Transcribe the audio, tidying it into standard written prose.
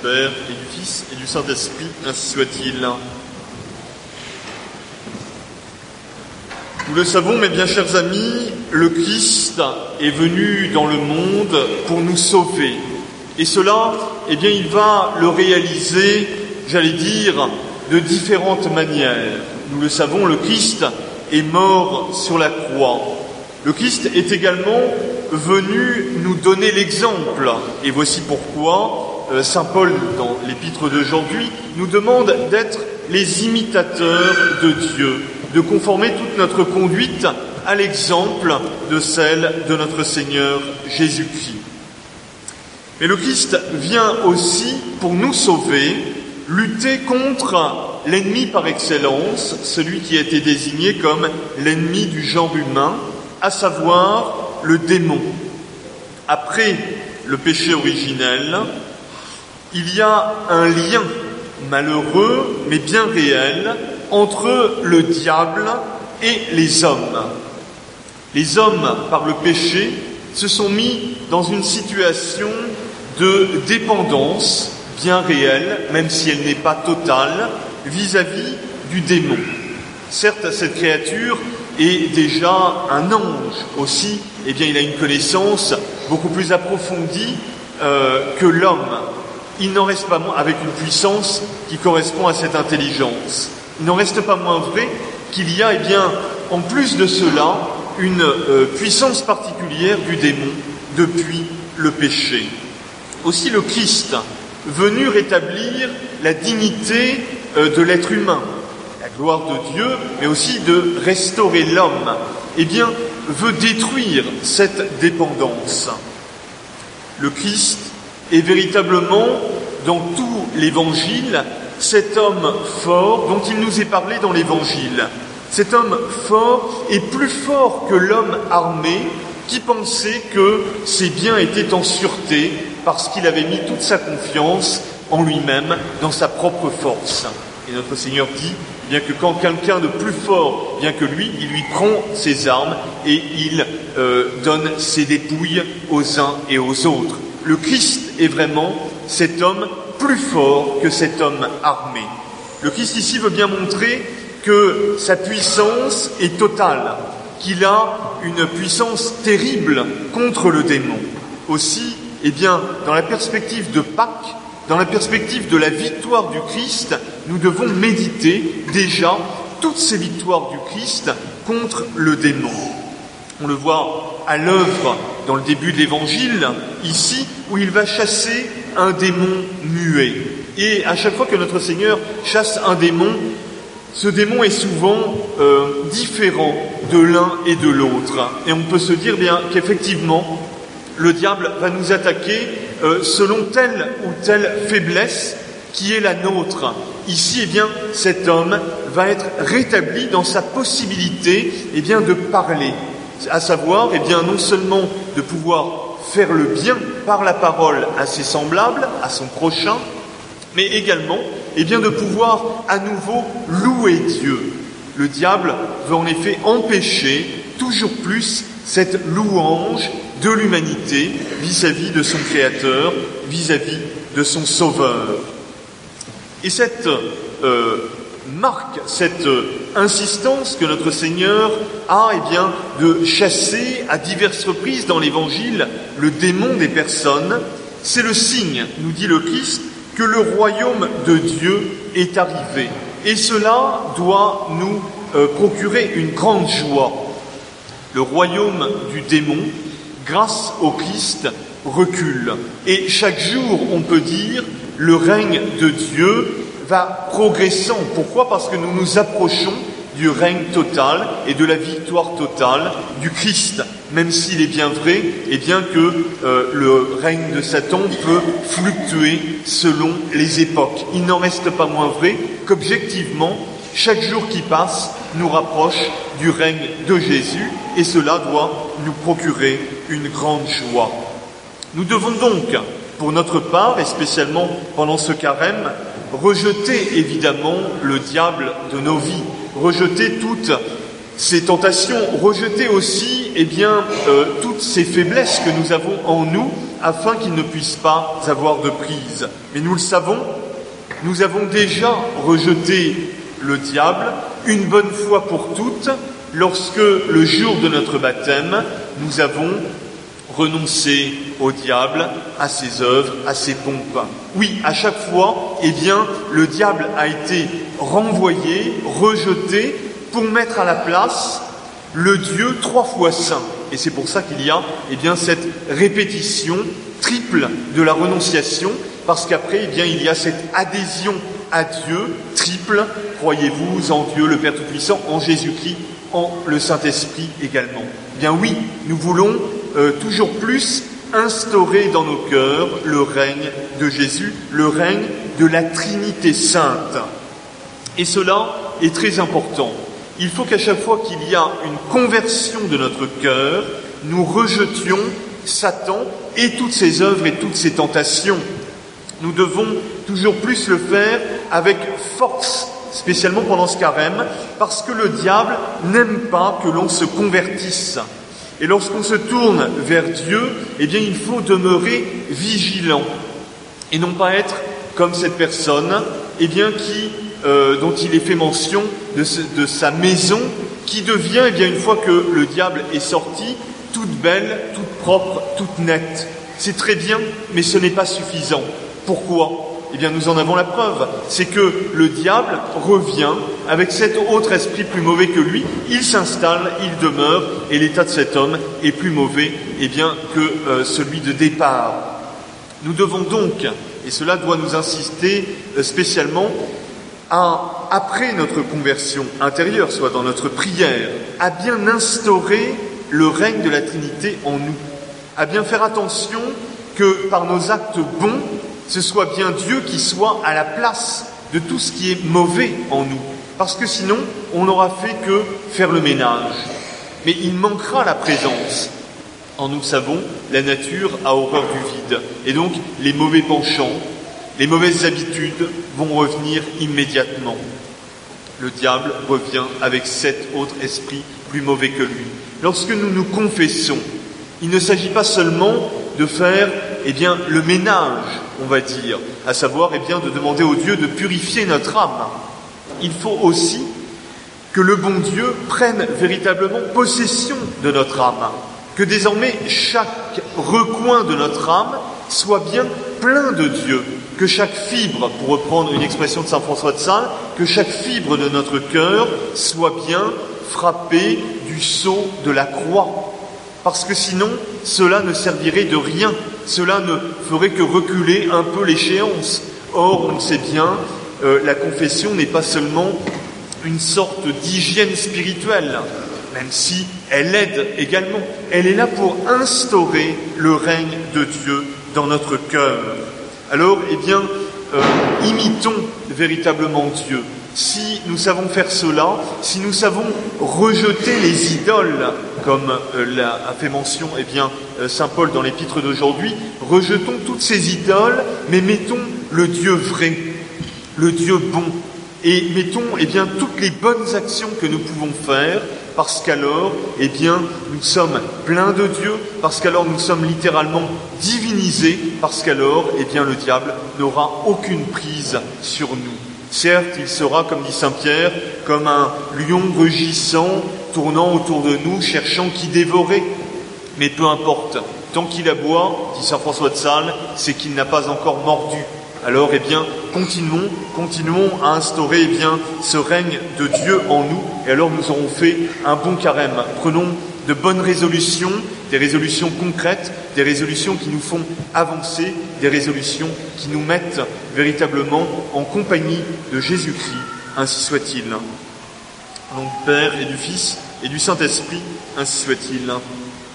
Père, et du Fils, et du Saint-Esprit, ainsi soit-il. Nous le savons, mes bien chers amis, le Christ est venu dans le monde pour nous sauver. Et cela, il va le réaliser, de différentes manières. Nous le savons, le Christ est mort sur la croix. Le Christ est également venu nous donner l'exemple. Et voici pourquoi Saint Paul, dans l'épître d'aujourd'hui, nous demande d'être les imitateurs de Dieu, de conformer toute notre conduite à l'exemple de celle de notre Seigneur Jésus-Christ. Mais le Christ vient aussi, pour nous sauver, lutter contre l'ennemi par excellence, celui qui a été désigné comme l'ennemi du genre humain, à savoir le démon. Après le péché originel, il y a un lien malheureux, mais bien réel, entre le diable et les hommes. Les hommes, par le péché, se sont mis dans une situation de dépendance bien réelle, même si elle n'est pas totale, vis-à-vis du démon. Certes, cette créature est déjà un ange aussi, il a une connaissance beaucoup plus approfondie que l'homme. Il n'en reste pas moins, avec une puissance qui correspond à cette intelligence. Il n'en reste pas moins vrai qu'il y a, en plus de cela, une puissance particulière du démon depuis le péché. Aussi le Christ, venu rétablir la dignité de l'être humain, la gloire de Dieu, mais aussi de restaurer l'homme, veut détruire cette dépendance. Le Christ est véritablement, dans tout l'Évangile, cet homme fort dont il nous est parlé dans l'Évangile. Cet homme fort est plus fort que l'homme armé qui pensait que ses biens étaient en sûreté parce qu'il avait mis toute sa confiance en lui-même, dans sa propre force. Et notre Seigneur dit que quand quelqu'un de plus fort vient que lui, il lui prend ses armes et il donne ses dépouilles aux uns et aux autres. Le Christ est vraiment cet homme plus fort que cet homme armé. Le Christ ici veut bien montrer que sa puissance est totale, qu'il a une puissance terrible contre le démon. Aussi, dans la perspective de Pâques, dans la perspective de la victoire du Christ, nous devons méditer déjà toutes ces victoires du Christ contre le démon. On le voit à l'œuvre dans le début de l'Évangile, ici, où il va chasser un démon muet. Et à chaque fois que notre Seigneur chasse un démon, ce démon est souvent différent de l'un et de l'autre. Et on peut se dire qu'effectivement, le diable va nous attaquer selon telle ou telle faiblesse qui est la nôtre. Ici, cet homme va être rétabli dans sa possibilité de parler. À savoir, non seulement de pouvoir faire le bien par la parole à ses semblables, à son prochain, mais également de pouvoir à nouveau louer Dieu. Le diable veut en effet empêcher toujours plus cette louange de l'humanité vis-à-vis de son Créateur, vis-à-vis de son Sauveur. Et cette marque, cette insistance que notre Seigneur a de chasser à diverses reprises dans l'Évangile le démon des personnes, c'est le signe, nous dit le Christ, que le royaume de Dieu est arrivé. Et cela doit nous procurer une grande joie. Le royaume du démon, grâce au Christ, recule. Et chaque jour, on peut dire, le règne de Dieu va progressant. Pourquoi ? Parce que nous nous approchons du règne total et de la victoire totale du Christ, même s'il est bien vrai que le règne de Satan peut fluctuer selon les époques. Il n'en reste pas moins vrai qu'objectivement, chaque jour qui passe nous rapproche du règne de Jésus et cela doit nous procurer une grande joie. Nous devons donc, pour notre part, et spécialement pendant ce carême, rejeter évidemment le diable de nos vies, rejeter toutes ces tentations, rejeter aussi toutes ces faiblesses que nous avons en nous afin qu'il ne puisse pas avoir de prise. Mais nous le savons, nous avons déjà rejeté le diable une bonne fois pour toutes, lorsque, le jour de notre baptême, nous avons renoncé au diable, à ses œuvres, à ses pompes. Oui, à chaque fois, le diable a été renvoyé, rejeté, pour mettre à la place le Dieu 3 fois saint. Et c'est pour ça qu'il y a, cette répétition triple de la renonciation, parce qu'après, il y a cette adhésion à Dieu triple. Croyez-vous en Dieu, le Père Tout-Puissant, en Jésus-Christ, en le Saint-Esprit également. Oui, nous voulons toujours plus instaurer dans nos cœurs le règne de Jésus, le règne de la Trinité Sainte. Et cela est très important. Il faut qu'à chaque fois qu'il y a une conversion de notre cœur, nous rejetions Satan et toutes ses œuvres et toutes ses tentations. Nous devons toujours plus le faire avec force, spécialement pendant ce carême, parce que le diable n'aime pas que l'on se convertisse. Et lorsqu'on se tourne vers Dieu, il faut demeurer vigilant et non pas être comme cette personne, dont il est fait mention de sa maison, qui devient, une fois que le diable est sorti, toute belle, toute propre, toute nette. C'est très bien, mais ce n'est pas suffisant. Pourquoi ? Nous en avons la preuve. C'est que le diable revient avec cet autre esprit plus mauvais que lui. Il s'installe, il demeure, et l'état de cet homme est plus mauvais que celui de départ. Nous devons donc, et cela doit nous insister spécialement, après notre conversion intérieure, soit dans notre prière, à bien instaurer le règne de la Trinité en nous, à bien faire attention que par nos actes bons, ce soit bien Dieu qui soit à la place de tout ce qui est mauvais en nous, parce que sinon, on n'aura fait que faire le ménage. Mais il manquera la présence. En nous savons, la nature a horreur du vide, et donc les mauvais penchants, les mauvaises habitudes vont revenir immédiatement. Le diable revient avec 7 autres esprits plus mauvais que lui. Lorsque nous nous confessons, il ne s'agit pas seulement de faire le ménage, on va dire, à savoir de demander au Dieu de purifier notre âme. Il faut aussi que le bon Dieu prenne véritablement possession de notre âme, que désormais chaque recoin de notre âme soit bien plein de Dieu, que chaque fibre, pour reprendre une expression de saint François de Sales, que chaque fibre de notre cœur soit bien frappée du sceau de la croix. Parce que sinon, cela ne servirait de rien, cela ne ferait que reculer un peu l'échéance. Or, on le sait bien, la confession n'est pas seulement une sorte d'hygiène spirituelle, même si elle aide également. Elle est là pour instaurer le règne de Dieu dans notre cœur. Alors, imitons véritablement Dieu. Si nous savons faire cela, si nous savons rejeter les idoles, comme a fait mention saint Paul dans l'épître d'aujourd'hui, rejetons toutes ces idoles, mais mettons le Dieu vrai, le Dieu bon, et mettons toutes les bonnes actions que nous pouvons faire, parce qu'alors, nous sommes pleins de Dieu, parce qu'alors nous sommes littéralement divinisés, parce qu'alors, le diable n'aura aucune prise sur nous. Certes, il sera, comme dit saint Pierre, comme un lion rugissant, tournant autour de nous, cherchant qui dévorer. Mais peu importe, tant qu'il aboie, dit saint François de Sales, c'est qu'il n'a pas encore mordu. Alors, continuons à instaurer ce règne de Dieu en nous, et alors nous aurons fait un bon carême. Prenons de bonnes résolutions, des résolutions concrètes, des résolutions qui nous font avancer, des résolutions qui nous mettent véritablement en compagnie de Jésus-Christ, ainsi soit-il. Au nom du Père et du Fils et du Saint-Esprit, ainsi soit-il.